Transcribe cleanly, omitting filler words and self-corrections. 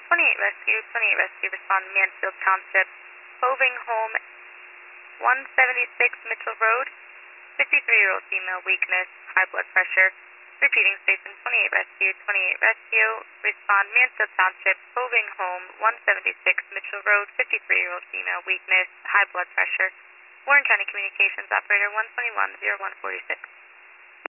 Rescue, 28 Rescue, respond Mansfield Township, Hoving Home, 176 Mitchell Road, 53-year-old female, weakness, high blood pressure. Repeating station, 28 Rescue, 28 Rescue, respond Mansfield Township, Hoving Home, 176 Mitchell Road, 53-year-old female, weakness, high blood pressure. Warren County Communications Operator 121-0146.